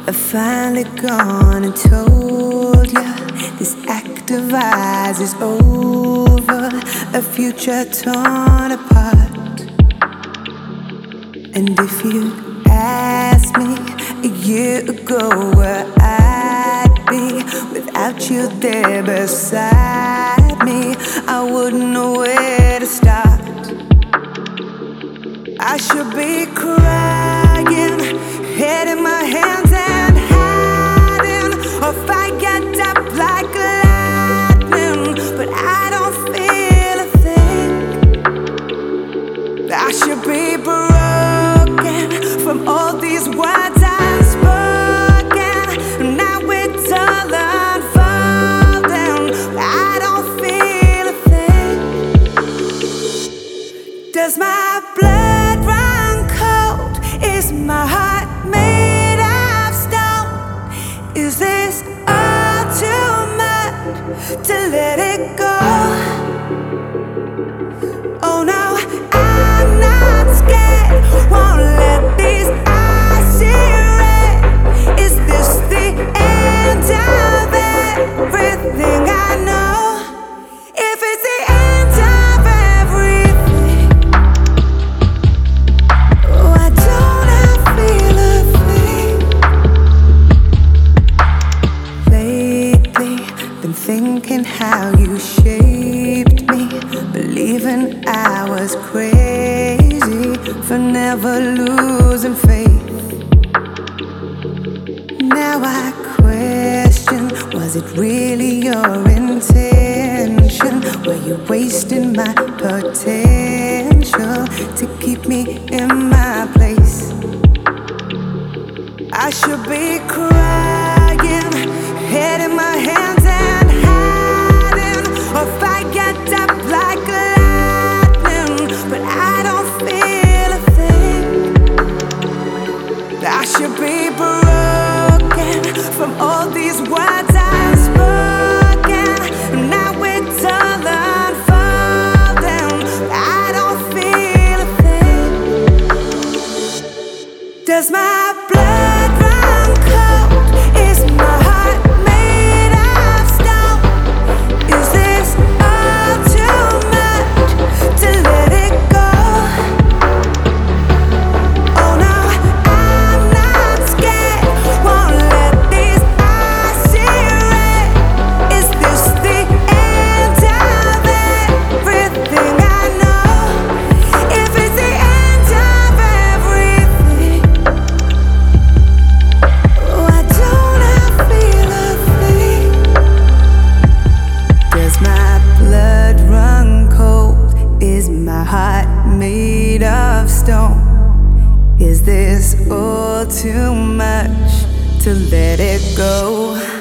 I've finally gone and told ya this act of ours is over, a future torn apart. And if you asked me a year ago where I'd be without you there beside me, I wouldn't know where to start. I should be crying, head in my hands and hiding, or fight up like lightning, but I don't feel a thing. I should be broken from all these words I've spoken. Now it's all unfolding, but I don't feel a thing. Does my blood run cold? Is my heart made of stone? Is this all too much to let it go? Oh no, I'm not scared, won't let these eyes see red. Is this the end of everything I know? If it's the end of everything, why don't I feel a thing? Lately, been thinking how you shaped me, believing I was crazy for never losing faith. Now I question, was it really your intention? Were you wasting my potential to keep me in my place? I should be crying, head in my hands and hiding, or fight up like lightning, but I don't feel a thing. I should be broken from all these words I've spoken. Now it's all unfolding, but I don't feel a thing. Does my blood run cold? Is my heart made of stone? Is this all too much to let it go? Oh no, I'm not scared, won't let these eyes see red. Is this the end of everything I know? If it's the end of everything, why don't I feel a thing? Does my blood run cold? Is my heart made of stone? Is this all too much to let it go?